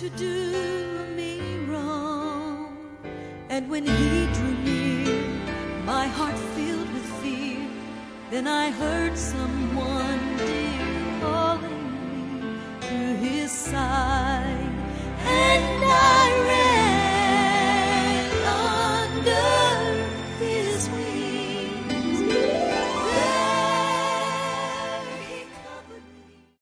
to do me wrong. And when he drew near, my heart filled with fear. Then I heard someone